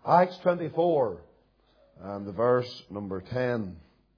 Acts 24 and the verse number 10.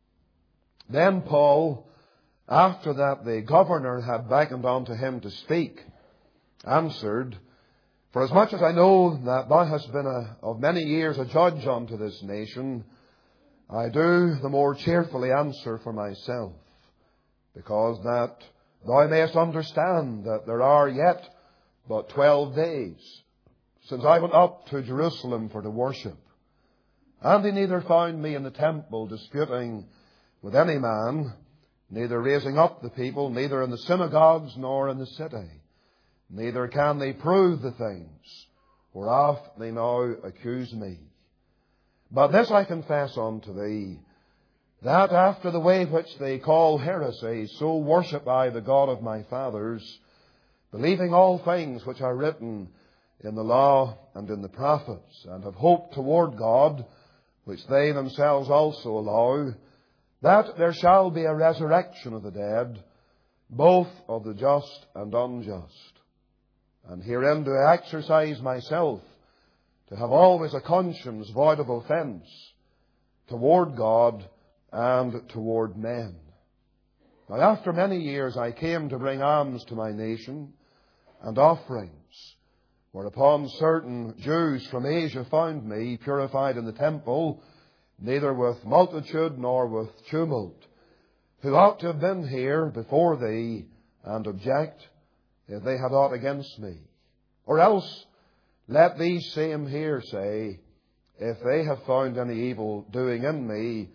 Then Paul, after that the governor had beckoned unto him to speak, answered, Forasmuch as I know that thou hast been of many years a judge unto this nation, I do the more cheerfully answer for myself, because that thou mayest understand that there are yet but 12 days since I went up to Jerusalem for to worship. And he neither found me in the temple disputing with any man, neither raising up the people, neither in the synagogues nor in the city. Neither can they prove the things whereof they now accuse me. But this I confess unto thee, that after the way which they call heresy, so worship I the God of my fathers, believing all things which are written in the law and in the prophets, and have hope toward God, which they themselves also allow, that there shall be a resurrection of the dead, both of the just and unjust. And herein do I exercise myself to have always a conscience void of offence toward God and toward men. Now after many years I came to bring alms to my nation and offerings, whereupon certain Jews from Asia found me purified in the temple, neither with multitude nor with tumult, who ought to have been here before thee and object if they had aught against me. Or else let these same here say, if they have found any evil doing in me,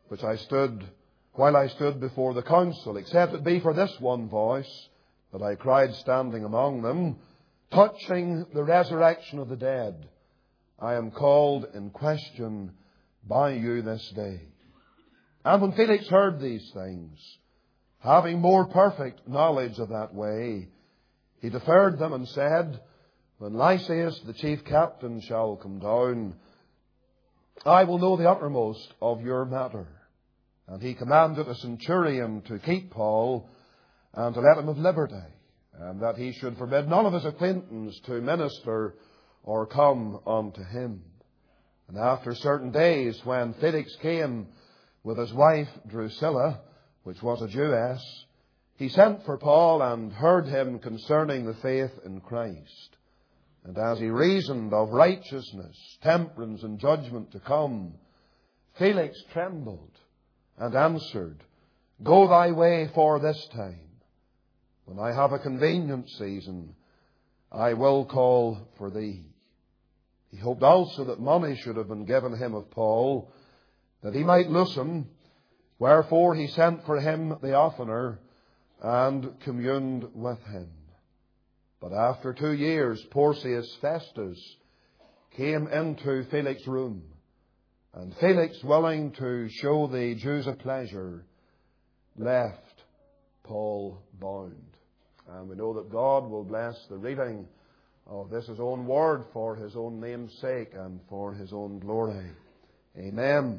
while I stood before the council, except it be for this one voice that I cried standing among them, touching the resurrection of the dead, I am called in question by you this day. And when Felix heard these things, having more perfect knowledge of that way, he deferred them and said, When Lysias the chief captain shall come down, I will know the uttermost of your matter. And he commanded a centurion to keep Paul and to let him have liberty, and that he should forbid none of his acquaintance to minister or come unto him. And after certain days, when Felix came with his wife Drusilla, which was a Jewess, he sent for Paul and heard him concerning the faith in Christ. And as he reasoned of righteousness, temperance, and judgment to come, Felix trembled and answered, Go thy way for this time. When I have a convenient season, I will call for thee. He hoped also that money should have been given him of Paul, that he might loose him. Wherefore he sent for him the oftener, and communed with him. But after 2 years, Porcius Festus came into Felix's room, and Felix, willing to show the Jews a pleasure, left Paul bound. And we know that God will bless the reading of this His own word for His own name's sake and for His own glory. Amen.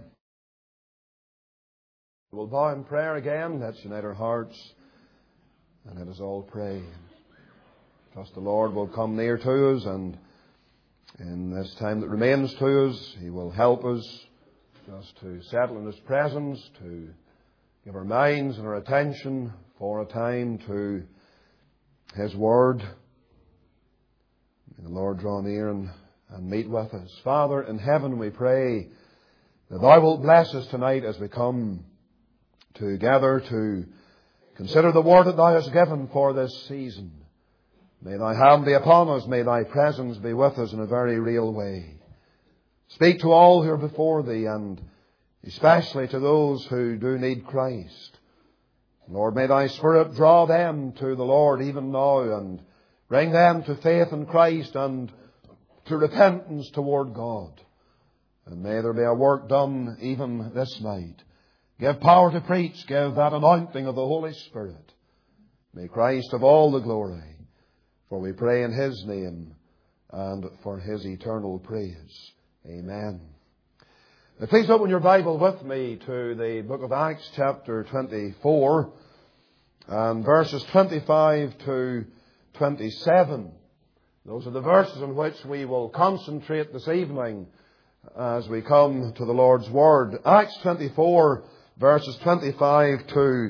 We'll bow in prayer again. Let's unite our hearts and let us all pray. Trust the Lord will come near to us, and in this time that remains to us, He will help us just to settle in His presence, to give our minds and our attention for a time to His Word. May the Lord draw near and meet with us. Father in heaven, we pray that Thou wilt bless us tonight as we come together to consider the Word that Thou hast given for this season. May Thy hand be upon us. May Thy presence be with us in a very real way. Speak to all who are before Thee, and especially to those who do need Christ. Lord, may Thy Spirit draw them to the Lord even now and bring them to faith in Christ and to repentance toward God. And may there be a work done even this night. Give power to preach. Give that anointing of the Holy Spirit. May Christ have all the glory. For we pray in His name and for His eternal praise. Amen. Now please open your Bible with me to the book of Acts chapter 24 and verses 25 to 27. Those are the verses on which we will concentrate this evening as we come to the Lord's Word. Acts 24, verses 25 to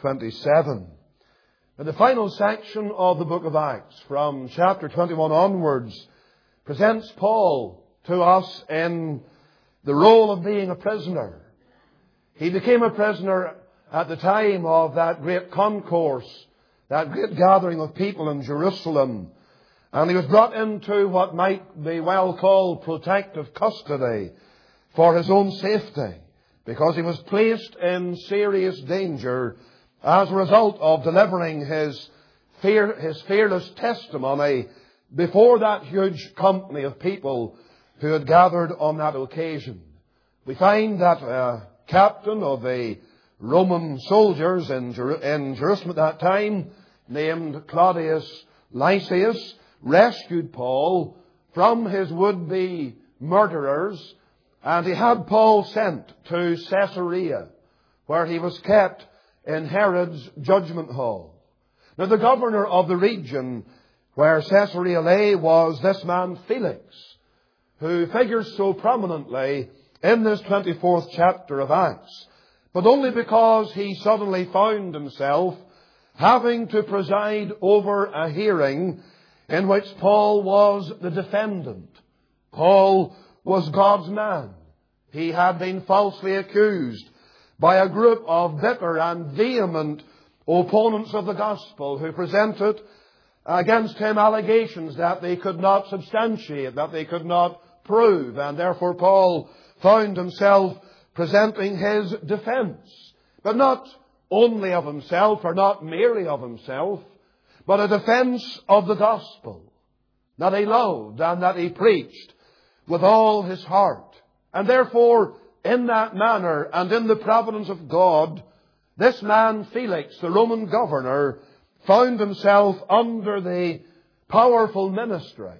27. In the final section of the book of Acts, from chapter 21 onwards, presents Paul to us in the role of being a prisoner. He became a prisoner at the time of that great concourse, that great gathering of people in Jerusalem. And he was brought into what might be well called protective custody for his own safety, because he was placed in serious danger as a result of delivering his fearless testimony before that huge company of people who had gathered on that occasion. We find that a captain of the Roman soldiers in Jerusalem at that time, named Claudius Lysias, rescued Paul from his would-be murderers, and he had Paul sent to Caesarea, where he was kept in Herod's judgment hall. Now, the governor of the region where Caesarea lay was this man Felix, who figures so prominently in this 24th chapter of Acts, but only because he suddenly found himself having to preside over a hearing in which Paul was the defendant. Paul was God's man. He had been falsely accused by a group of bitter and vehement opponents of the gospel who presented against him allegations that they could not substantiate, that they could not prove, and therefore Paul found himself presenting his defense, but not only of himself, or not merely of himself, but a defense of the gospel that he loved and that he preached with all his heart. And therefore, in that manner and in the providence of God, this man Felix, the Roman governor, found himself under the powerful ministry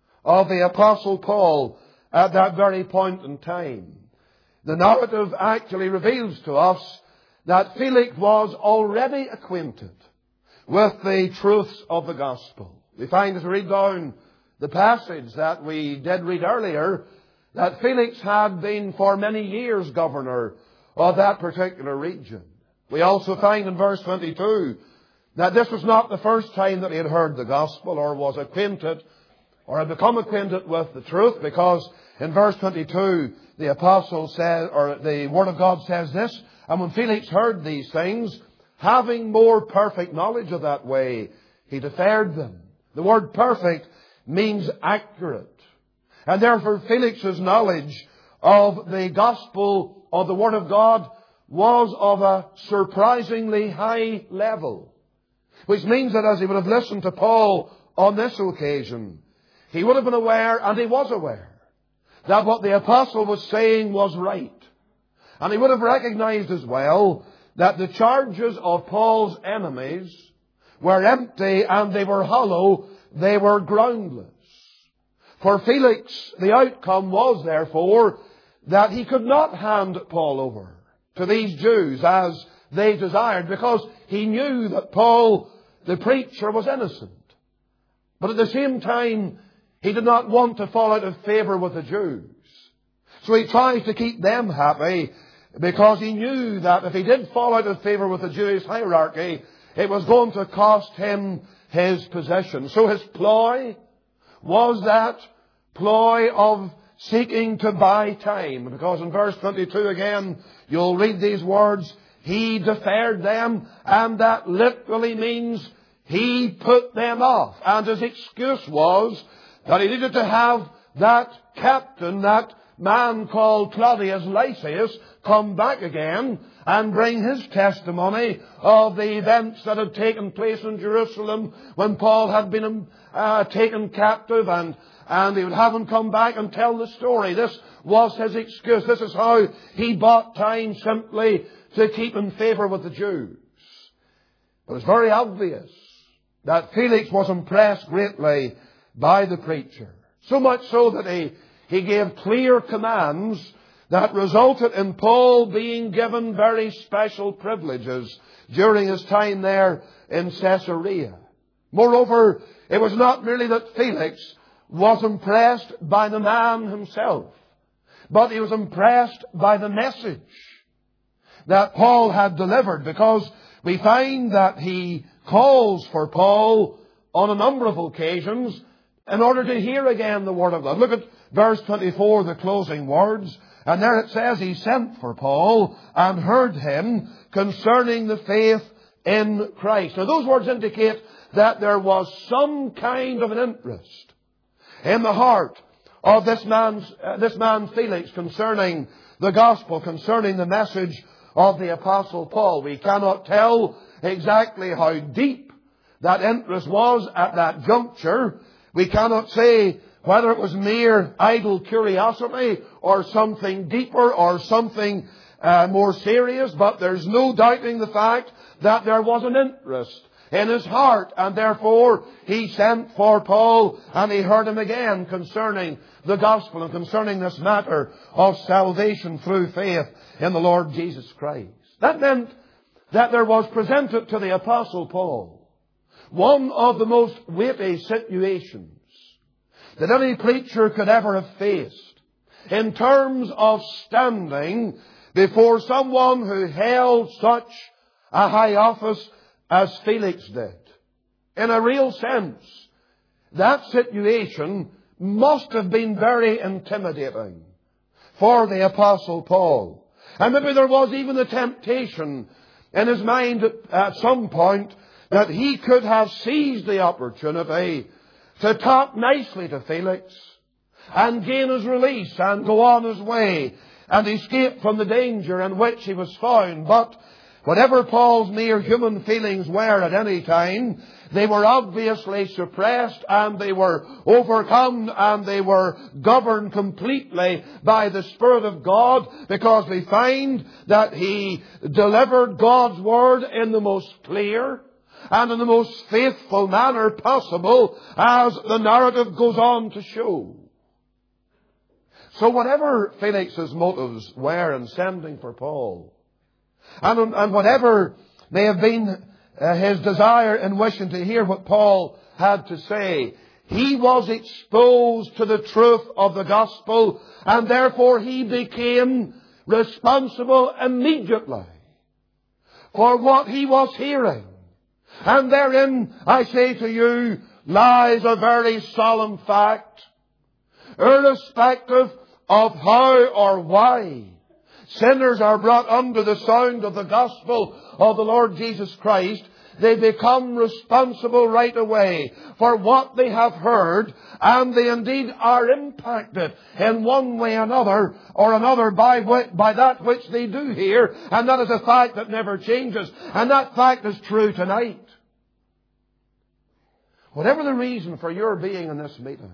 of the Apostle Paul at that very point in time. The narrative actually reveals to us that Felix was already acquainted with the truths of the gospel. We find, as we read down the passage that we did read earlier, that Felix had been for many years governor of that particular region. We also find in verse 22 that this was not the first time that he had heard the gospel or was acquainted or had become acquainted with the truth, because in verse 22 the apostle says, or the Word of God says this, and when Felix heard these things, having more perfect knowledge of that way, he deferred them. The word perfect means accurate. And therefore Felix's knowledge of the gospel of the Word of God was of a surprisingly high level. Which means that as he would have listened to Paul on this occasion, he would have been aware, and he was aware, that what the apostle was saying was right. And he would have recognized as well that the charges of Paul's enemies were empty and they were hollow, they were groundless. For Felix, the outcome was therefore that he could not hand Paul over to these Jews as they desired, because he knew that Paul, the preacher, was innocent. But at the same time, he did not want to fall out of favor with the Jews. So he tried to keep them happy, because he knew that if he did fall out of favor with the Jewish hierarchy, it was going to cost him his position. So his ploy was that ploy of seeking to buy time. Because in verse 22 again, you'll read these words, he deferred them, and that literally means he put them off. And his excuse was that he needed to have that captain, that man called Claudius Lysias, come back again and bring his testimony of the events that had taken place in Jerusalem when Paul had been taken captive, and he would have him come back and tell the story. This was his excuse. This is how he bought time, simply to keep in favor with the Jews. But it's very obvious that Felix was impressed greatly by the preacher. So much so that he gave clear commands that resulted in Paul being given very special privileges during his time there in Caesarea. Moreover, it was not merely that Felix was impressed by the man himself, but he was impressed by the message that Paul had delivered, because we find that he calls for Paul on a number of occasions in order to hear again the Word of God. Look at verse 24, the closing words. And there it says, he sent for Paul and heard him concerning the faith in Christ. Now those words indicate that there was some kind of an interest in the heart of this man Felix concerning the gospel, concerning the message of the Apostle Paul. We cannot tell exactly how deep that interest was at that juncture. We cannot say whether it was mere idle curiosity or something deeper or something more serious, but there's no doubting the fact that there was an interest in his heart, and therefore he sent for Paul and he heard him again concerning the gospel and concerning this matter of salvation through faith in the Lord Jesus Christ. That meant that there was presented to the Apostle Paul one of the most weighty situations that any preacher could ever have faced in terms of standing before someone who held such a high office as Felix did. In a real sense, that situation must have been very intimidating for the Apostle Paul. And maybe there was even a temptation in his mind at some point that he could have seized the opportunity to talk nicely to Felix and gain his release and go on his way and escape from the danger in which he was found. But whatever Paul's mere human feelings were at any time, they were obviously suppressed and they were overcome and they were governed completely by the Spirit of God, because we find that he delivered God's Word in the most clear and in the most faithful manner possible, as the narrative goes on to show. So whatever Felix's motives were in sending for Paul, and whatever may have been his desire in wishing to hear what Paul had to say, he was exposed to the truth of the gospel, and therefore he became responsible immediately for what he was hearing. And therein, I say to you, lies a very solemn fact. Irrespective of how or why sinners are brought under the sound of the gospel of the Lord Jesus Christ, they become responsible right away for what they have heard, and they indeed are impacted in one way or another by that which they do hear, and that is a fact that never changes, and that fact is true tonight. Whatever the reason for your being in this meeting,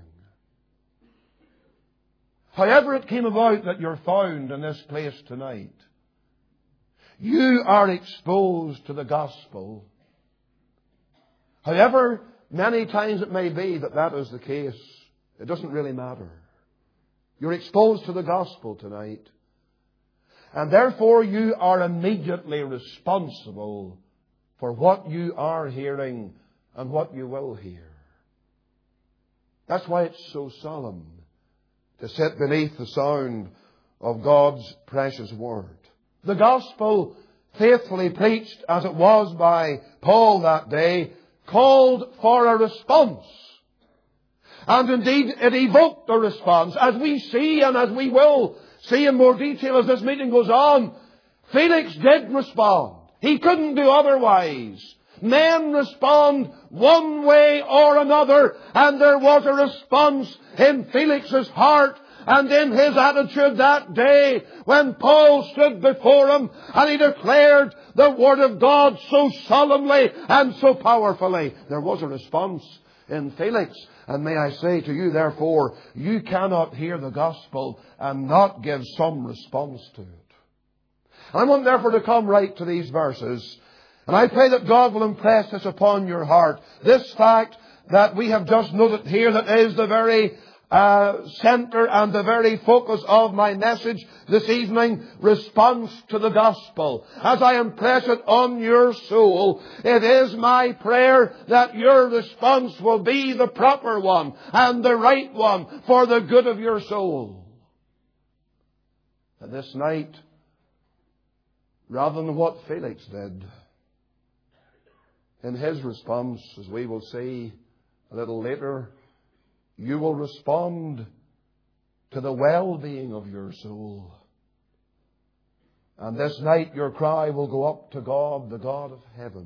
however it came about that you're found in this place tonight, you are exposed to the gospel. However many times it may be that is the case, it doesn't really matter. You're exposed to the gospel tonight. And therefore you are immediately responsible for what you are hearing and what you will hear. That's why it's so solemn to sit beneath the sound of God's precious Word. The gospel, faithfully preached as it was by Paul that day, called for a response. And indeed it evoked a response. As we see and as we will see in more detail as this meeting goes on, Felix did respond. He couldn't do otherwise. Men respond one way or another, and there was a response in Felix's heart and in his attitude that day when Paul stood before him and he declared the Word of God so solemnly and so powerfully. There was a response in Felix. And may I say to you, therefore, you cannot hear the gospel and not give some response to it. I want therefore to come right to these verses. And I pray that God will impress this upon your heart. This fact that we have just noted here, that is the very center and the very focus of my message this evening, response to the gospel. As I impress it on your soul, it is my prayer that your response will be the proper one and the right one for the good of your soul. this night, rather than what Felix did, in his response, as we will see a little later, you will respond to the well-being of your soul. And this night your cry will go up to God, the God of heaven,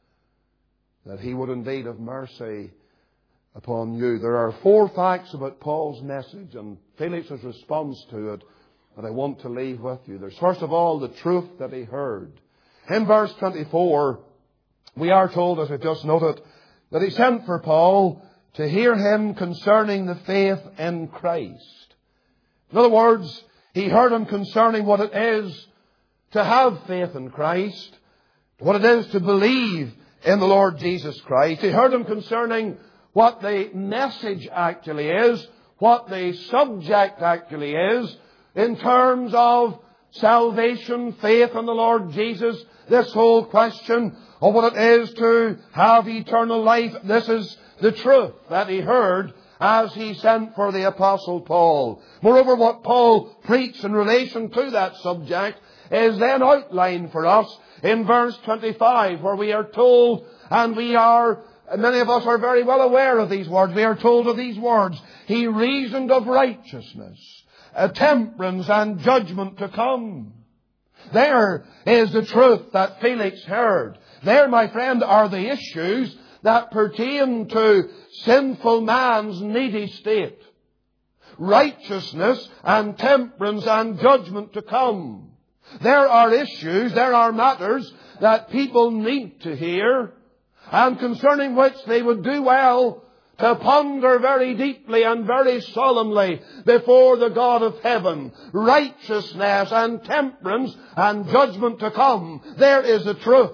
that He would indeed have mercy upon you. There are 4 facts about Paul's message and Felix's response to it that I want to leave with you. There's first of all the truth that he heard. In verse 24, we are told, as I just noted, that he sent for Paul to hear him concerning the faith in Christ. In other words, he heard him concerning what it is to have faith in Christ, what it is to believe in the Lord Jesus Christ. He heard him concerning what the message actually is, what the subject actually is, in terms of salvation, faith in the Lord Jesus, this whole question of what it is to have eternal life. This is the truth that he heard as he sent for the Apostle Paul. Moreover, what Paul preached in relation to that subject is then outlined for us in verse 25, where we are told, and many of us are very well aware of these words, we are told of these words, he reasoned of righteousness, temperance and judgment to come. There is the truth that Felix heard. There, my friend, are the issues that pertain to sinful man's needy state. Righteousness and temperance and judgment to come. There are issues, there are matters that people need to hear, and concerning which they would do well to ponder very deeply and very solemnly before the God of heaven. Righteousness and temperance and judgment to come. There is the truth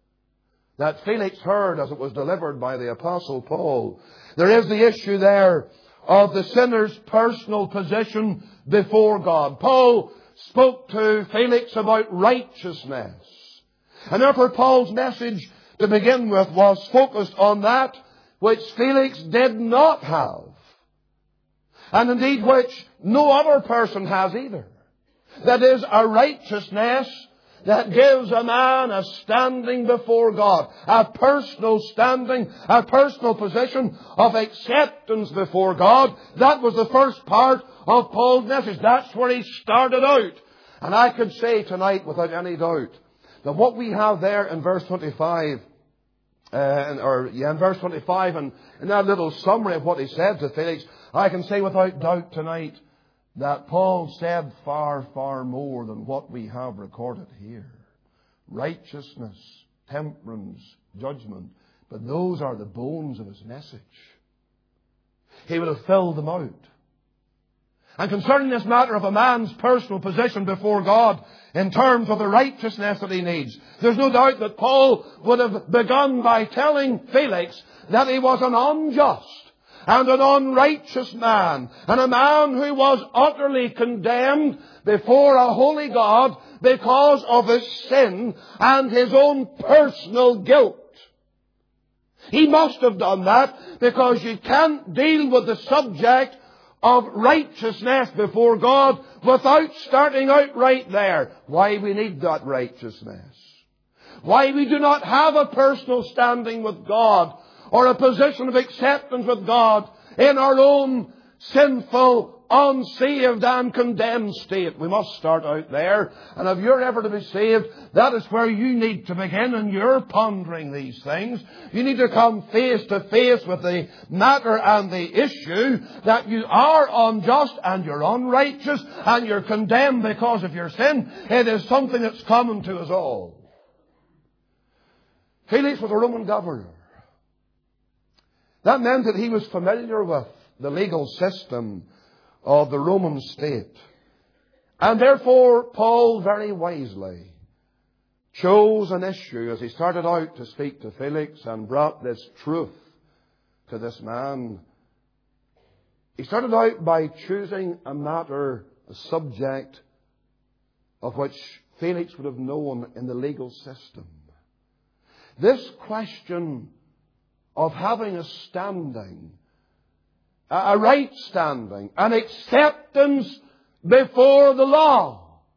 that Felix heard as it was delivered by the Apostle Paul. There is the issue there of the sinner's personal position before God. Paul spoke to Felix about righteousness. And therefore Paul's message to begin with was focused on that which Felix did not have. And indeed which no other person has either. That is, a righteousness that gives a man a standing before God. A personal standing, a personal position of acceptance before God. That was the first part of Paul's message. That's where he started out. And I could say tonight without any doubt that what we have there in verse 25, in verse 25 and in that little summary of what he said to Felix, I can say without doubt tonight that Paul said far, far more than what we have recorded here. Righteousness, temperance, judgment. But those are the bones of his message. He would have filled them out. And concerning this matter of a man's personal position before God in terms of the righteousness that he needs, there's no doubt that Paul would have begun by telling Felix that he was an unjust and an unrighteous man, and a man who was utterly condemned before a holy God because of his sin and his own personal guilt. He must have done that because you can't deal with the subject of righteousness before God without starting out right there. Why we need that righteousness. Why we do not have a personal standing with God or a position of acceptance with God in our own sinful, unsaved and condemned state. We must start out there. And if you're ever to be saved, that is where you need to begin in your pondering these things. You need to come face to face with the matter and the issue that you are unjust and you're unrighteous and you're condemned because of your sin. It is something that's common to us all. Felix was a Roman governor. That meant that he was familiar with the legal system of the Roman state. And therefore, Paul very wisely chose an issue as he started out to speak to Felix and brought this truth to this man. He started out by choosing a matter, a subject of which Felix would have known in the legal system. This question of having a standing, a right standing, an acceptance before the law.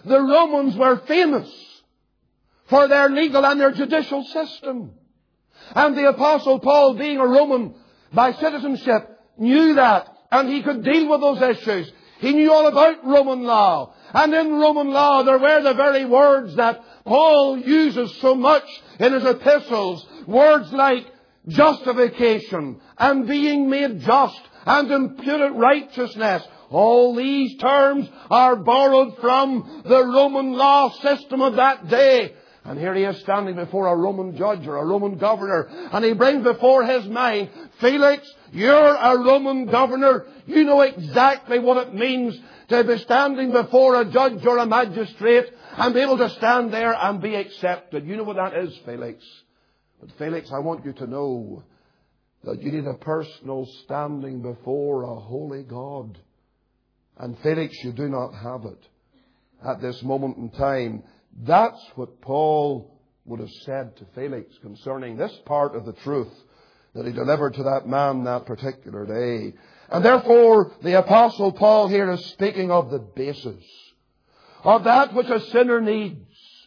The Romans were famous for their legal and their judicial system. And the Apostle Paul, being a Roman by citizenship, knew that. And he could deal with those issues. He knew all about Roman law. And in Roman law there were the very words that Paul uses so much in his epistles. Words like justification and being made just and imputed righteousness. All these terms are borrowed from the Roman law system of that day. And here he is standing before a Roman judge or a Roman governor. And he brings before his mind, Felix, you're a Roman governor. You know exactly what it means to be standing before a judge or a magistrate and be able to stand there and be accepted. You know what that is, Felix. But Felix, I want you to know that you need a personal standing before a holy God. And Felix, you do not have it at this moment in time. That's what Paul would have said to Felix concerning this part of the truth that he delivered to that man that particular day. And therefore, the Apostle Paul here is speaking of the basis of that which a sinner needs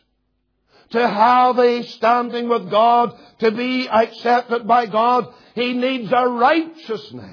to have a standing with God, to be accepted by God. He needs a righteousness.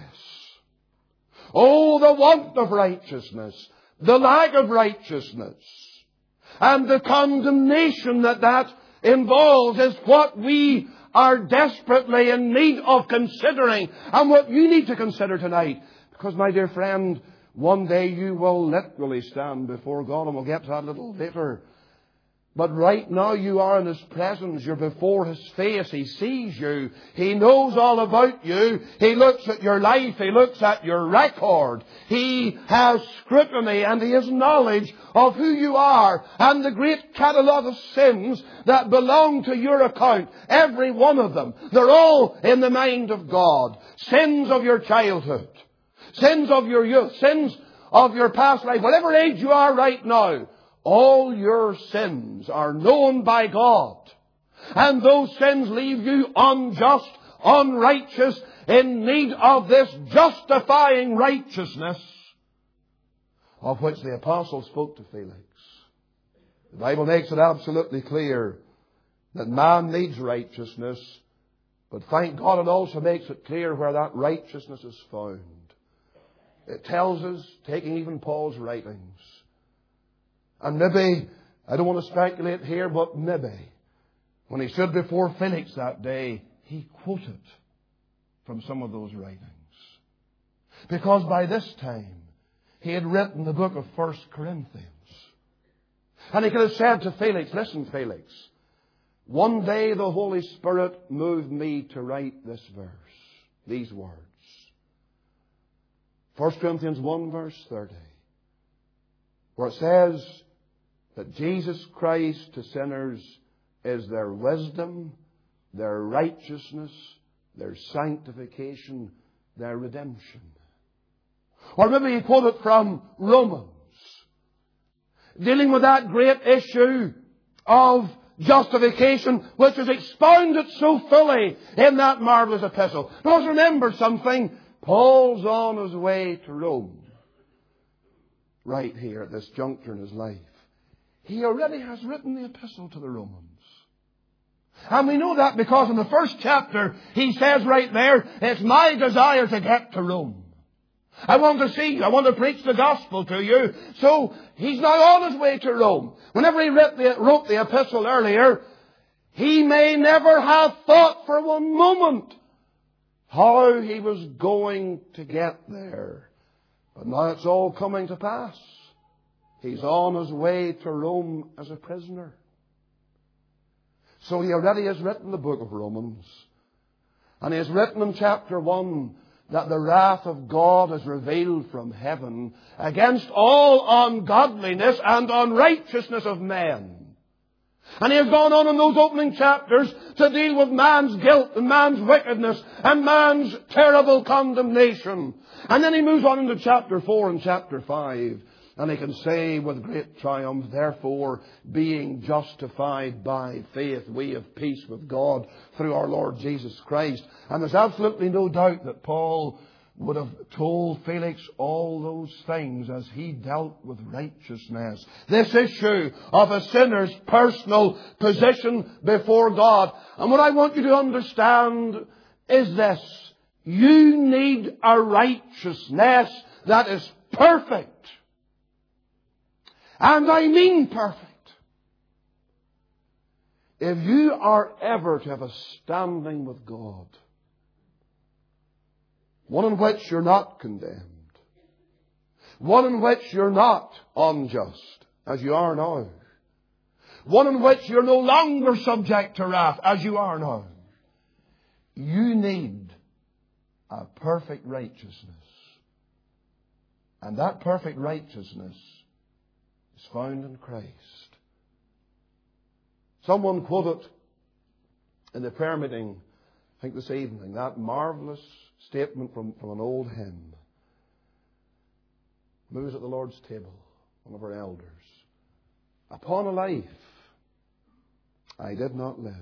Oh, the want of righteousness, the lack of righteousness, and the condemnation that involves is what we are desperately in need of considering, and what you need to consider tonight. Because, my dear friend, one day you will literally stand before God, and we'll get to that a little later. But right now you are in His presence. You're before His face. He sees you. He knows all about you. He looks at your life. He looks at your record. He has scrutiny and He has knowledge of who you are and the great catalogue of sins that belong to your account. Every one of them. They're all in the mind of God. Sins of your childhood. Sins of your youth. Sins of your past life. Whatever age you are right now. All your sins are known by God. And those sins leave you unjust, unrighteous, in need of this justifying righteousness of which the apostle spoke to Felix. The Bible makes it absolutely clear that man needs righteousness, but thank God it also makes it clear where that righteousness is found. It tells us, taking even Paul's writings, and maybe, I don't want to speculate here, but maybe, when he stood before Felix that day, he quoted from some of those writings. Because by this time, he had written the book of 1 Corinthians. And he could have said to Felix, listen, Felix, one day the Holy Spirit moved me to write this verse, these words. 1 Corinthians 1 verse 30, where it says that Jesus Christ to sinners is their wisdom, their righteousness, their sanctification, their redemption. Or maybe he quoted from Romans, dealing with that great issue of justification, which is expounded so fully in that marvelous epistle. Now remember something, Paul's on his way to Rome, right here at this juncture in his life. He already has written the epistle to the Romans. And we know that because in the first chapter, he says right there, it's my desire to get to Rome. I want to see you. I want to preach the gospel to you. So he's now on his way to Rome. Whenever he wrote the epistle earlier, he may never have thought for one moment how he was going to get there. But now it's all coming to pass. He's on his way to Rome as a prisoner. So he already has written the book of Romans. And he has written in chapter 1 that the wrath of God is revealed from heaven against all ungodliness and unrighteousness of men. And he has gone on in those opening chapters to deal with man's guilt and man's wickedness and man's terrible condemnation. And then he moves on into chapter 4 and chapter 5. And he can say with great triumph, therefore, being justified by faith, we have peace with God through our Lord Jesus Christ. And there's absolutely no doubt that Paul would have told Felix all those things as he dealt with righteousness. This issue of a sinner's personal position before God. And what I want you to understand is this. You need a righteousness that is perfect. And I mean perfect. If you are ever to have a standing with God, one in which you're not condemned, one in which you're not unjust, as you are now, one in which you're no longer subject to wrath, as you are now, you need a perfect righteousness. And that perfect righteousness is found in Christ. Someone quoted in the prayer meeting, I think this evening, that marvellous statement from an old hymn. Who was at the Lord's table, one of our elders. Upon a life I did not live,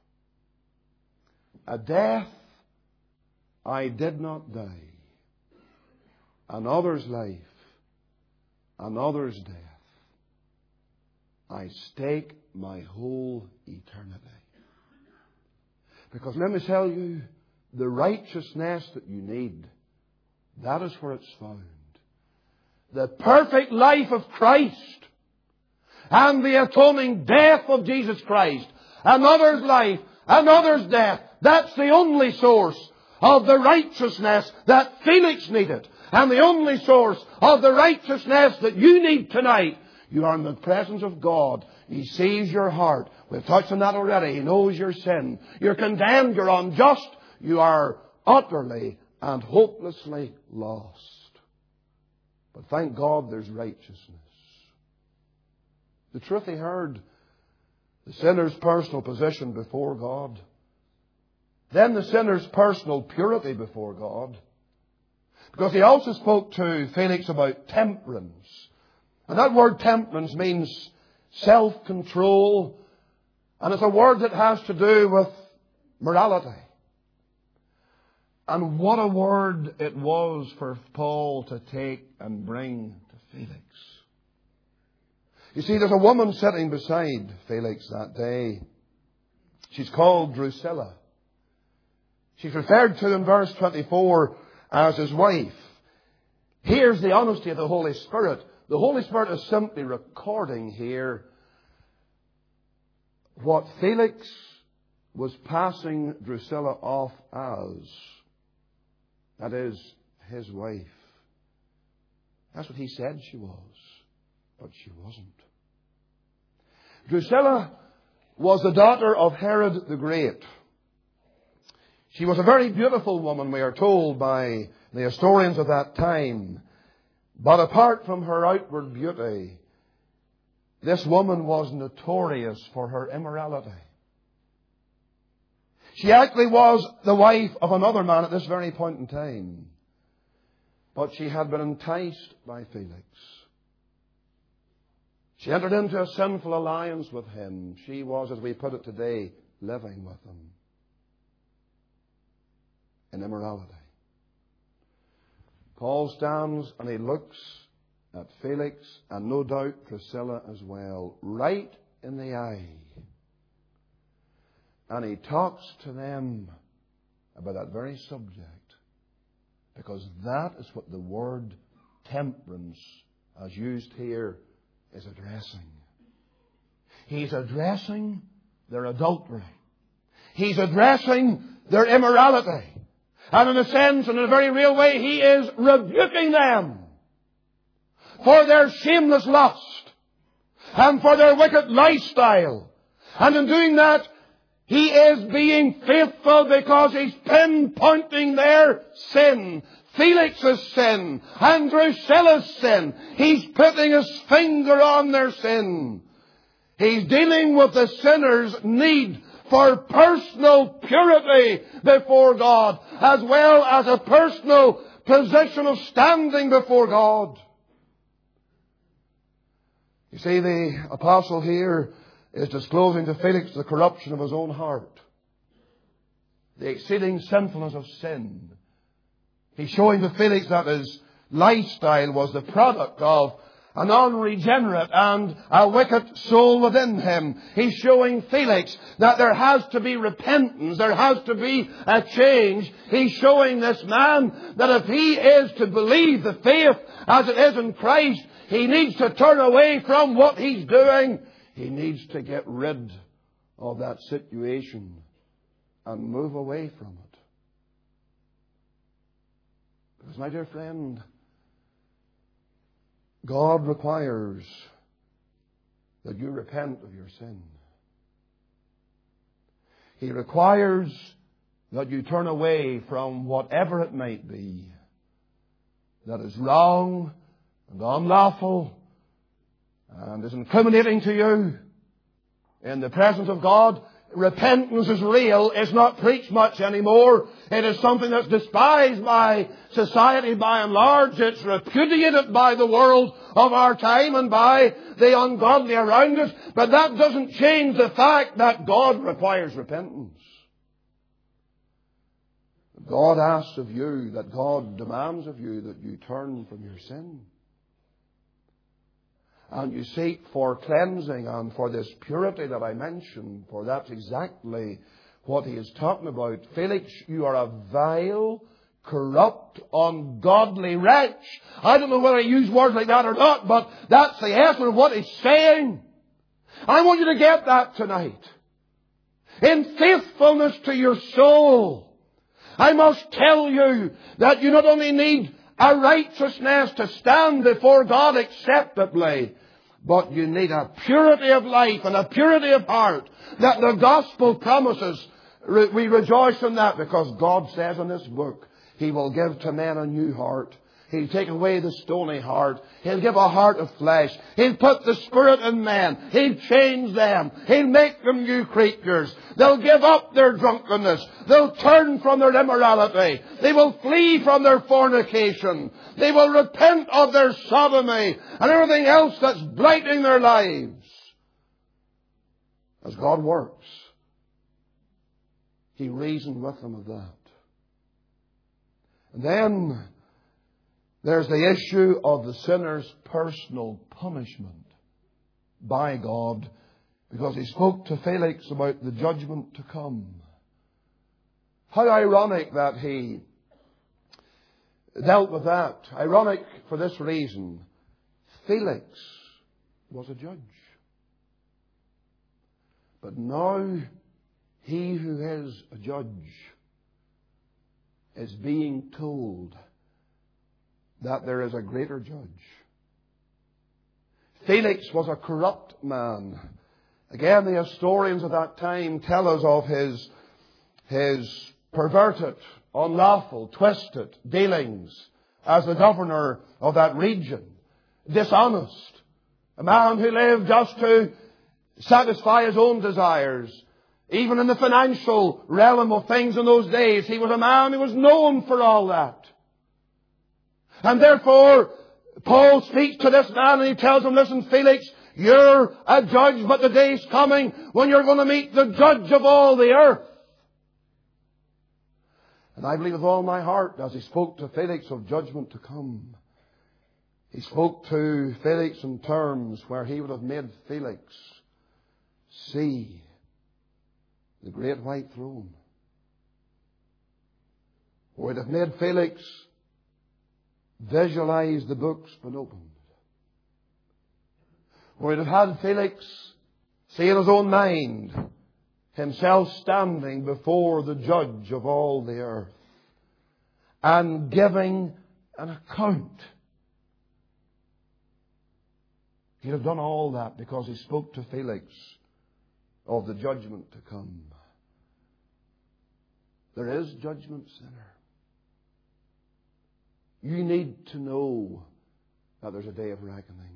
a death I did not die, another's life, another's death, I stake my whole eternity. Because let me tell you, the righteousness that you need, that is where it's found. The perfect life of Christ and the atoning death of Jesus Christ. Another's life, another's death. That's the only source of the righteousness that Felix needed. And the only source of the righteousness that you need tonight. You are in the presence of God. He sees your heart. We've touched on that already. He knows your sin. You're condemned. You're unjust. You are utterly and hopelessly lost. But thank God there's righteousness. The truth he heard, the sinner's personal position before God. Then the sinner's personal purity before God. Because he also spoke to Felix about temperance. And that word temperance means self-control. And it's a word that has to do with morality. And what a word it was for Paul to take and bring to Felix. You see, there's a woman sitting beside Felix that day. She's called Drusilla. She's referred to in verse 24 as his wife. Here's the honesty of the Holy Spirit. The Holy Spirit is simply recording here what Felix was passing Drusilla off as. That is, his wife. That's what he said she was. But she wasn't. Drusilla was the daughter of Herod the Great. She was a very beautiful woman, we are told by the historians of that time. But apart from her outward beauty, this woman was notorious for her immorality. She actually was the wife of another man at this very point in time. But she had been enticed by Felix. She entered into a sinful alliance with him. She was, as we put it today, living with him in immorality. Paul stands and he looks at Felix and no doubt Drusilla as well, right in the eye. And he talks to them about that very subject. Because that is what the word temperance, as used here, is addressing. He's addressing their adultery. He's addressing their immorality. And in a sense, in a very real way, he is rebuking them for their shameless lust and for their wicked lifestyle. And in doing that, he is being faithful because he's pinpointing their sin. Felix's sin and Drusilla's sin. He's putting his finger on their sin. He's dealing with the sinner's need for personal purity before God, as well as a personal position of standing before God. You see, the apostle here is disclosing to Felix the corruption of his own heart, the exceeding sinfulness of sin, He's showing to Felix that his lifestyle was the product of an unregenerate and a wicked soul within him. He's showing Felix that there has to be repentance. There has to be a change. He's showing this man that if he is to believe the faith as it is in Christ, he needs to turn away from what he's doing. He needs to get rid of that situation and move away from it. Because, my dear friend, God requires that you repent of your sin. He requires that you turn away from whatever it might be that is wrong and unlawful and is incriminating to you in the presence of God. Repentance is real. It's not preached much anymore. It is something that's despised by society by and large. It's repudiated by the world of our time and by the ungodly around us. But that doesn't change the fact that God requires repentance. God asks of you, that God demands of you, that you turn from your sin. And you seek for cleansing and for this purity that I mentioned, for that's exactly what he is talking about. Felix, you are a vile, corrupt, ungodly wretch. I don't know whether he used words like that or not, but that's the essence of what he's saying. I want you to get that tonight. In faithfulness to your soul, I must tell you that you not only need a righteousness to stand before God acceptably, but you need a purity of life and a purity of heart that the gospel promises. We rejoice in that because God says in this book, He will give to men a new heart. He'll take away the stony heart. He'll give a heart of flesh. He'll put the Spirit in men. He'll change them. He'll make them new creatures. They'll give up their drunkenness. They'll turn from their immorality. They will flee from their fornication. They will repent of their sodomy and everything else that's blighting their lives. As God works, He reasoned with them of that. And then there's the issue of the sinner's personal punishment by God, because He spoke to Felix about the judgment to come. How ironic that He dealt with that. Ironic for this reason. Felix was a judge. But now he who is a judge is being told that there is a greater judge. Felix was a corrupt man. Again, the historians of that time tell us of his perverted, unlawful, twisted dealings as the governor of that region. Dishonest. A man who lived just to satisfy his own desires. Even in the financial realm of things in those days, he was a man who was known for all that. And therefore, Paul speaks to this man and he tells him, listen, Felix, you're a judge, but the day's coming when you're going to meet the judge of all the earth. And I believe with all my heart, as he spoke to Felix of judgment to come, he spoke to Felix in terms where he would have made Felix see the great white throne. Or he'd have made Felix visualize the books been opened. Or he'd have had Felix see in his own mind himself standing before the judge of all the earth and giving an account. He'd have done all that because he spoke to Felix of the judgment to come. There is judgment, sinner. You need to know that there's a day of reckoning.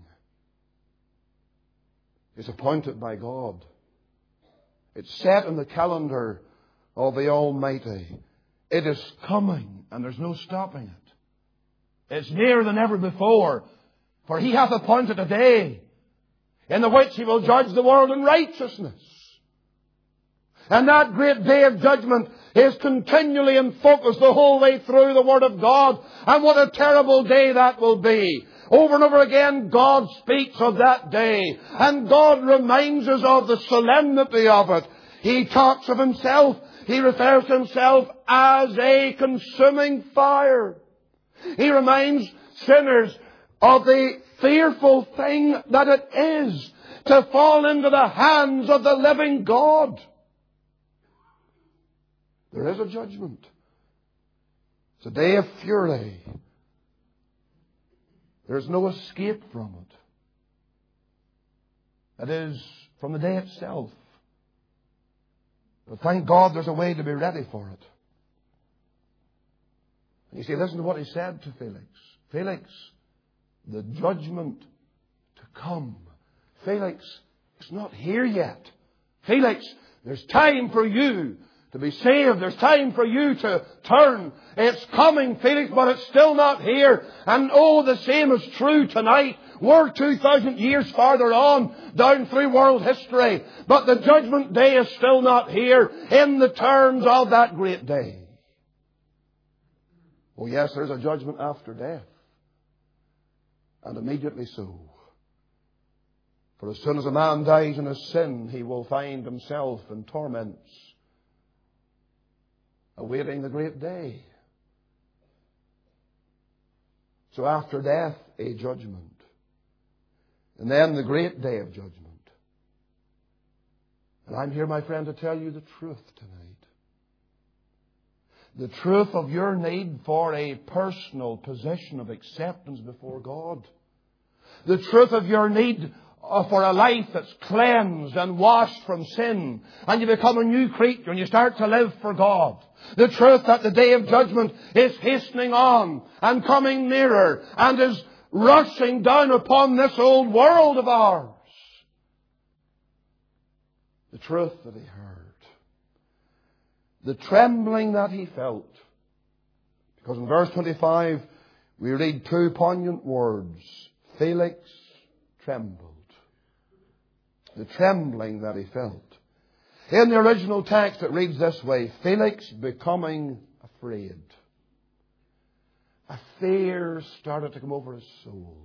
It's appointed by God. It's set in the calendar of the Almighty. It is coming, and there's no stopping it. It's nearer than ever before, for He hath appointed a day in the which He will judge the world in righteousness. And that great day of judgment is continually in focus the whole way through the Word of God. And what a terrible day that will be. Over and over again, God speaks of that day. And God reminds us of the solemnity of it. He talks of Himself. He refers to Himself as a consuming fire. He reminds sinners of the fearful thing that it is to fall into the hands of the living God. There is a judgment. It's a day of fury. There's no escape from it. It is from the day itself. But thank God there's a way to be ready for it. And you see, listen to what he said to Felix. Felix, the judgment to come. Felix, it's not here yet. Felix, there's time for you to be saved. There's time for you to turn. It's coming, Felix, but it's still not here. And oh, the same is true tonight. We're 2,000 years farther on down through world history. But the judgment day is still not here in the terms of that great day. Oh yes, there's a judgment after death. And immediately so. For as soon as a man dies in his sin, he will find himself in torments, awaiting the great day. So after death, a judgment. And then the great day of judgment. And I'm here, my friend, to tell you the truth tonight. The truth of your need for a personal position of acceptance before God. The truth of your need for a life that's cleansed and washed from sin. And you become a new creature and you start to live for God. The truth that the day of judgment is hastening on and coming nearer and is rushing down upon this old world of ours. The truth that he heard. The trembling that he felt. Because in verse 25 we read two poignant words. Felix trembled. The trembling that he felt. In the original text it reads this way. Felix becoming afraid. A fear started to come over his soul.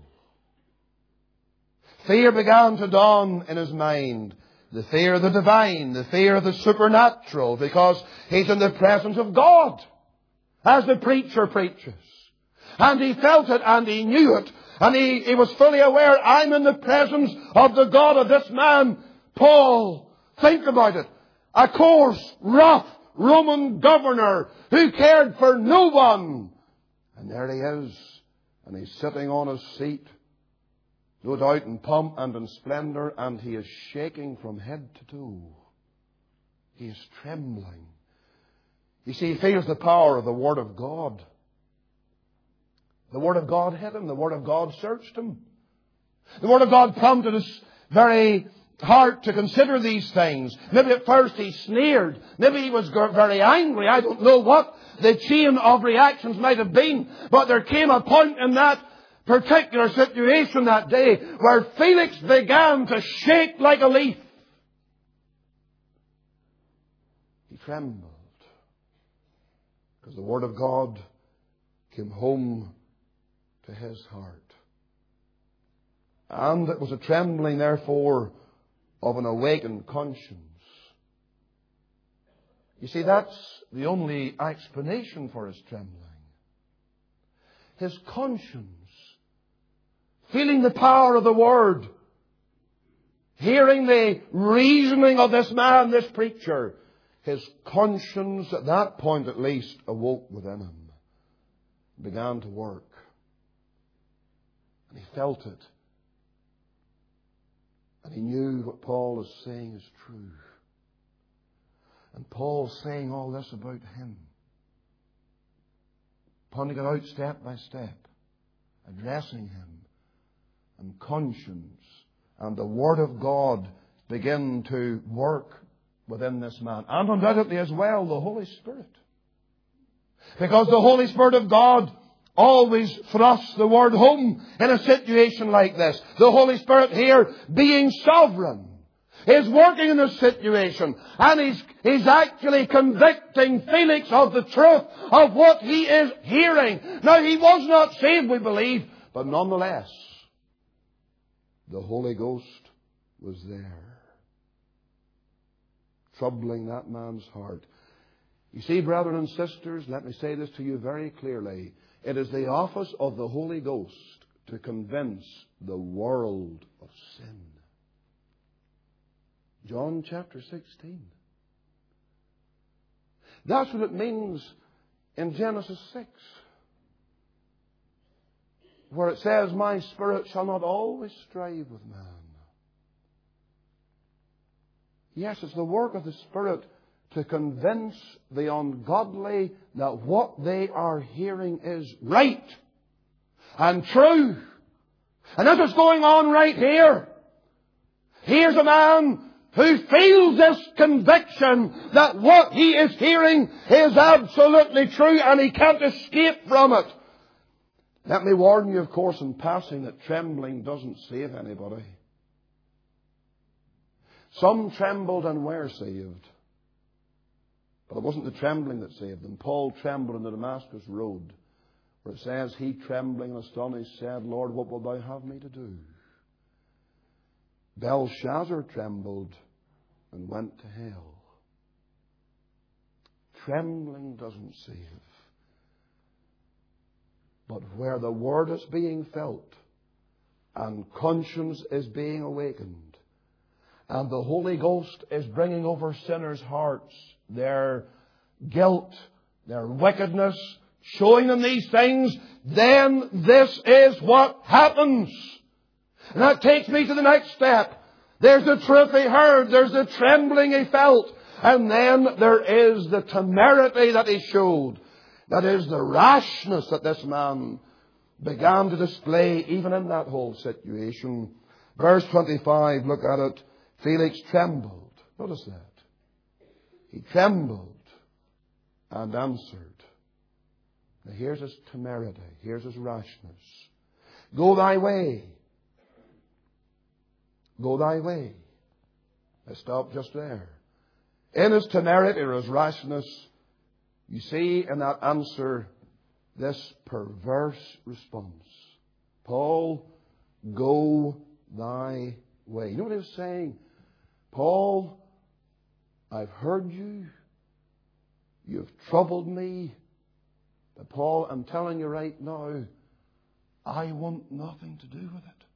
Fear began to dawn in his mind. The fear of the divine, the fear of the supernatural, because he's in the presence of God, as the preacher preaches. And he felt it and he knew it, and he was fully aware, I'm in the presence of the God of this man, Paul. Think about it. A coarse, rough Roman governor who cared for no one. And there he is, and he's sitting on his seat, no doubt in pomp and in splendor, and he is shaking from head to toe. He is trembling. You see, he feels the power of the Word of God. The Word of God hit him. The Word of God searched him. The Word of God prompted his very heart to consider these things. Maybe at first he sneered. Maybe he was very angry. I don't know what the chain of reactions might have been. But there came a point in that particular situation that day where Felix began to shake like a leaf. He trembled because the Word of God came home to his heart. And it was a trembling, therefore, of an awakened conscience. You see, that's the only explanation for his trembling. His conscience. Feeling the power of the Word. Hearing the reasoning of this man, this preacher. His conscience, at that point at least, awoke within him. Began to work. And he felt it. And he knew what Paul is saying is true. And Paul's saying all this about him. Pointing it out step by step. Addressing him. And conscience and the Word of God begin to work within this man. And undoubtedly as well the Holy Spirit. Because the Holy Spirit of God always thrusts the Word home in a situation like this. The Holy Spirit here being sovereign. is working in this situation, and he's actually convicting Felix of the truth of what he is hearing. Now, he was not saved, we believe, but nonetheless, the Holy Ghost was there, troubling that man's heart. You see, brethren and sisters, let me say this to you very clearly. It is the office of the Holy Ghost to convince the world of sin. John chapter 16. That's what it means in Genesis 6, where it says, "My spirit shall not always strive with man." Yes, it's the work of the Spirit to convince the ungodly that what they are hearing is right and true. And that's what's going on right here. Here's a man who feels this conviction that what he is hearing is absolutely true and he can't escape from it. Let me warn you, of course, in passing, that trembling doesn't save anybody. Some trembled and were saved. But it wasn't the trembling that saved them. Paul trembled on the Damascus road, where it says, "He trembling and astonished said, Lord, what wilt thou have me to do?" Belshazzar trembled and went to hell. Trembling doesn't save. But where the Word is being felt and conscience is being awakened, and the Holy Ghost is bringing over sinners' hearts their guilt, their wickedness, showing them these things, then this is what happens. And that takes me to the next step. There's the truth he heard, there's the trembling he felt, and then there is the temerity that he showed. That is the rashness that this man began to display even in that whole situation. Verse 25, look at it. Felix trembled. Notice that. He trembled and answered. Now here's his temerity. Here's his rashness. Go thy way. Go thy way. Let's stop just there. In his temerity or his rashness, you see in that answer this perverse response. Paul, go thy way. You know what he was saying? Paul, I've heard you. You've troubled me. But Paul, I'm telling you right now, I want nothing to do with it.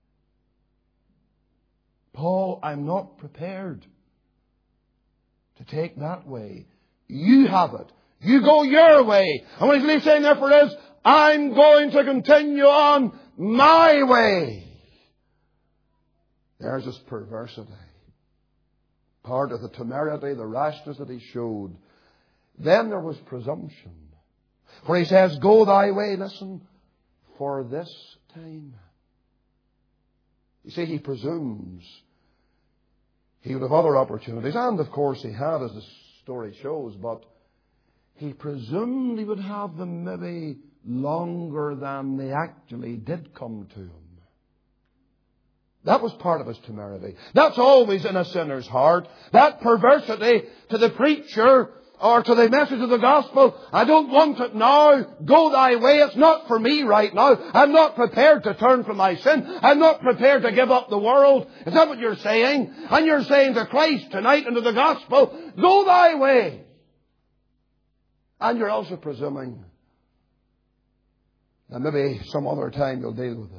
Paul, I'm not prepared to take that way. You have it. You go your way. And what he's saying therefore is, I'm going to continue on my way. There's this perversity. Part of the temerity, the rashness that he showed. Then there was presumption. For he says, go thy way, listen, for this time. You see, he presumes he would have other opportunities. And of course he had, as the story shows. But he presumed he would have them maybe longer than they actually did come to him. That was part of his temerity. That's always in a sinner's heart. That perversity to the preacher or to the message of the gospel. I don't want it now. Go thy way. It's not for me right now. I'm not prepared to turn from my sin. I'm not prepared to give up the world. Is that what you're saying? And you're saying to Christ tonight and to the gospel, go thy way. And you're also presuming that maybe some other time you'll deal with this.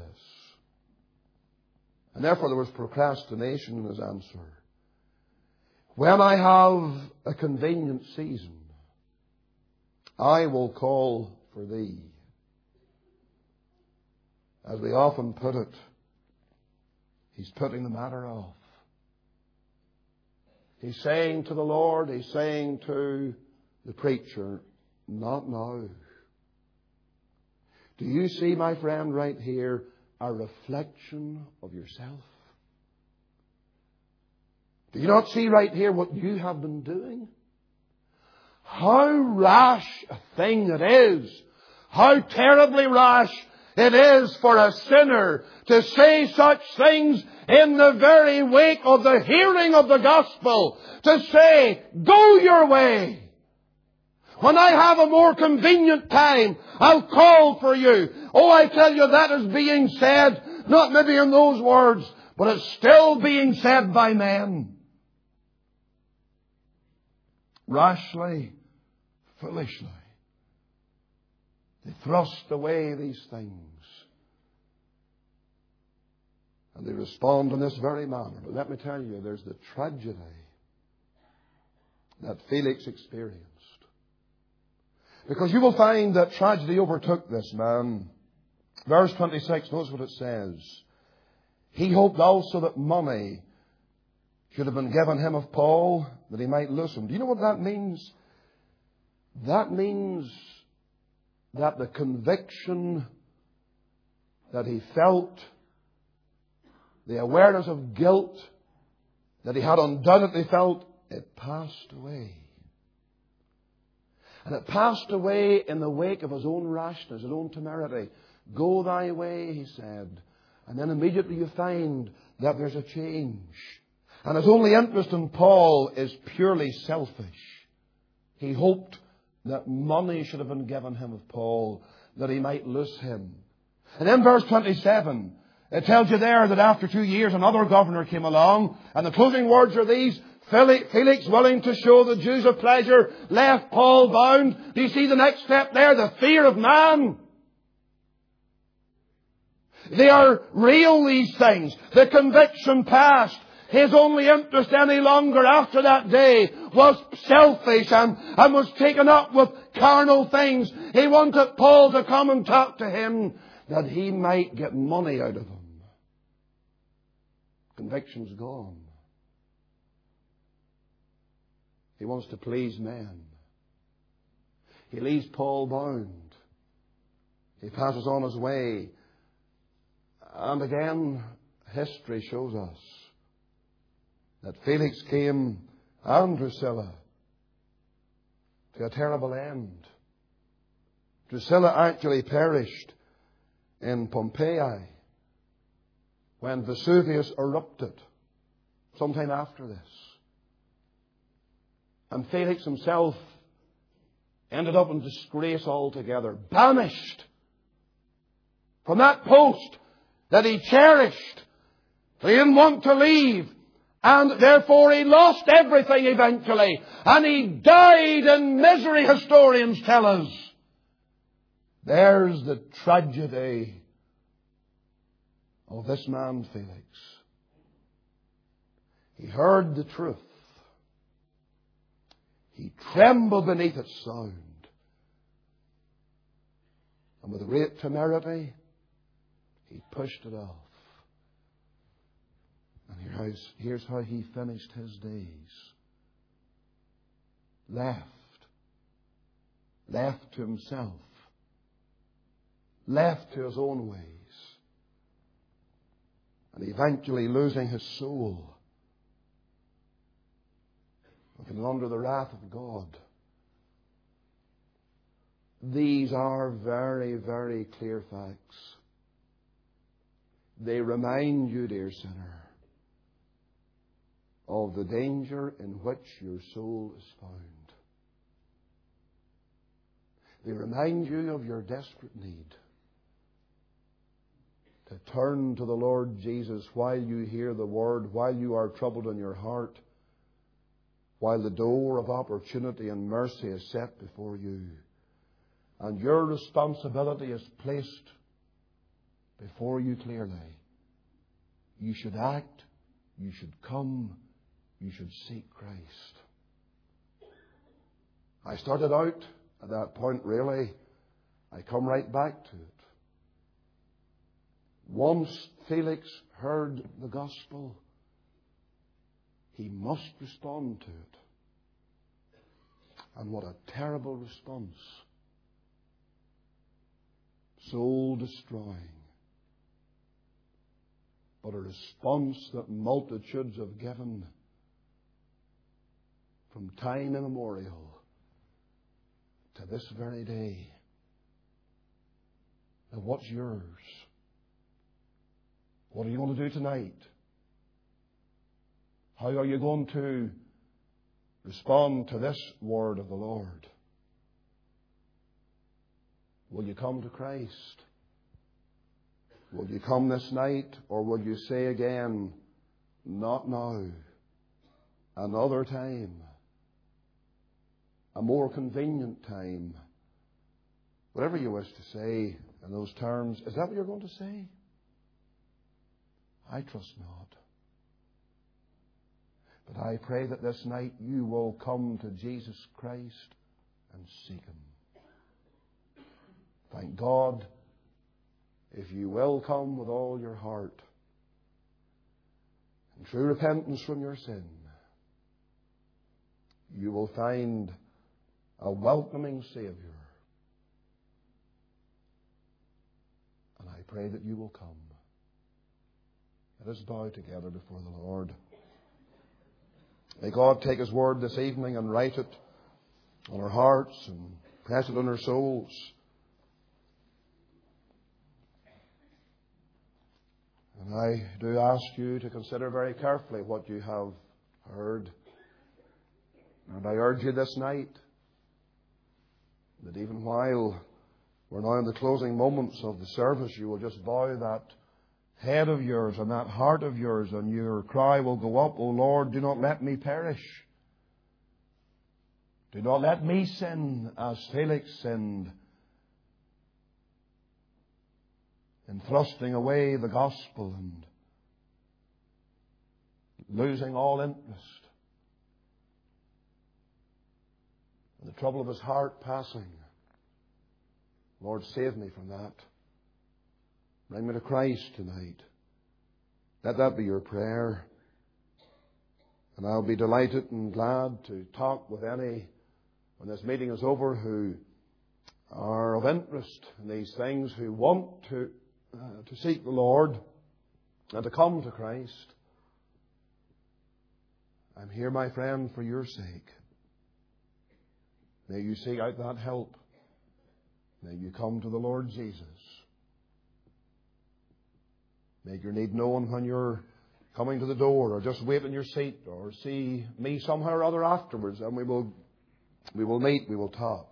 And therefore there was procrastination in his answer. When I have a convenient season, I will call for thee. As we often put it, he's putting the matter off. He's saying to the Lord, he's saying to the preacher, not now. Do you see, my friend, right here, a reflection of yourself? Do you not see right here what you have been doing? How rash a thing it is. How terribly rash it is for a sinner to say such things in the very wake of the hearing of the gospel. To say, go your way. When I have a more convenient time, I'll call for you. Oh, I tell you, that is being said, not maybe in those words, but it's still being said by men. Rashly, foolishly, they thrust away these things. And they respond in this very manner. But let me tell you, there's the tragedy that Felix experienced. Because you will find that tragedy overtook this man. Verse 26, notice what it says. He hoped also that money should have been given him of Paul, that he might loose him. Do you know what that means? That means that the conviction that he felt, the awareness of guilt that he had undoubtedly felt, it passed away. And it passed away in the wake of his own rashness, his own temerity. Go thy way, he said. And then immediately you find that there's a change. And his only interest in Paul is purely selfish. He hoped that money should have been given him of Paul, that he might loose him. And then verse 27, it tells you there that after 2 years another governor came along, and the closing words are these: Felix, willing to show the Jews of pleasure, left Paul bound. Do you see the next step there? The fear of man. They are real, these things. The conviction passed. His only interest any longer after that day was selfish and was taken up with carnal things. He wanted Paul to come and talk to him that he might get money out of him. Conviction's gone. He wants to please men. He leaves Paul bound. He passes on his way. And again, history shows us that Felix came, and Drusilla, to a terrible end. Drusilla actually perished in Pompeii when Vesuvius erupted sometime after this. And Felix himself ended up in disgrace altogether, banished from that post that he cherished. He didn't want to leave. And therefore he lost everything eventually. And he died in misery, historians tell us. There's the tragedy of this man, Felix. He heard the truth. He trembled beneath its sound. And with great temerity, he pushed it off. And here's how he finished his days. Left to himself. Left to his own ways. And eventually losing his soul. Looking under the wrath of God. These are very, very clear facts. They remind you, dear sinner, of the danger in which your soul is found. They remind you of your desperate need to turn to the Lord Jesus while you hear the word, while you are troubled in your heart, while the door of opportunity and mercy is set before you. And your responsibility is placed before you clearly. You should act, you should come, you should seek Christ. I started out at that point, really. I come right back to it. Once Felix heard the gospel, he must respond to it. And what a terrible response. Soul destroying. But a response that multitudes have given from time immemorial to this very day. And what's yours? What are you going to do tonight? How are you going to respond to this word of the Lord? Will you come to Christ? Will you come this night, or will you say again, not now, another time, a more convenient time? Whatever you wish to say in those terms, is that what you're going to say? I trust not. But I pray that this night you will come to Jesus Christ and seek Him. Thank God, if you will come with all your heart in true repentance from your sin, you will find a welcoming Saviour. And I pray that you will come. Let us bow together before the Lord. May God take His word this evening and write it on our hearts and press it on our souls. And I do ask you to consider very carefully what you have heard. And I urge you this night that even while we're now in the closing moments of the service, you will just bow that head of yours and that heart of yours, and your cry will go up, O Lord, do not let me perish. Do not let me sin as Felix sinned in thrusting away the gospel and losing all interest, and the trouble of his heart passing. Lord, save me from that. Bring me to Christ tonight. Let that be your prayer. And I'll be delighted and glad to talk with any, when this meeting is over, who are of interest in these things, who want to seek the Lord and to come to Christ. I'm here, my friend, for your sake. May you seek out that help. May you come to the Lord Jesus. Make your need known when you're coming to the door, or just wait in your seat, or see me somehow or other afterwards, and we will meet, we will talk.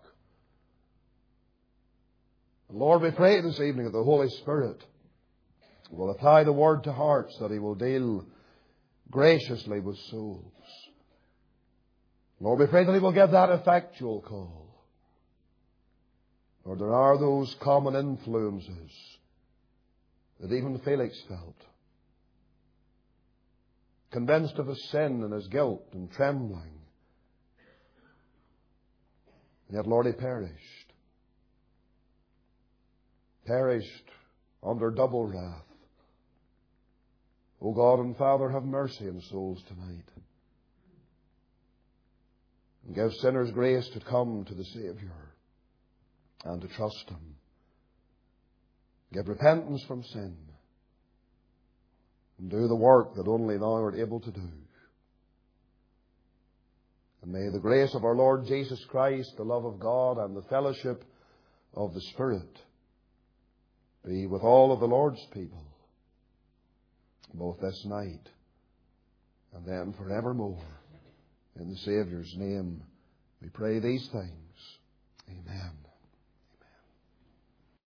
Lord, we pray this evening that the Holy Spirit will apply the word to hearts, that He will deal graciously with souls. Lord, we pray that He will give that effectual call. Lord, there are those common influences that even Felix felt, convinced of his sin and his guilt and trembling. And yet, Lord, he perished under double wrath. O God and Father, have mercy on souls tonight, and give sinners grace to come to the Saviour and to trust Him. Give repentance from sin and do the work that only Thou art able to do. And may the grace of our Lord Jesus Christ, the love of God, and the fellowship of the Spirit be with all of the Lord's people, both this night and then forevermore. In the Saviour's name we pray these things. Amen.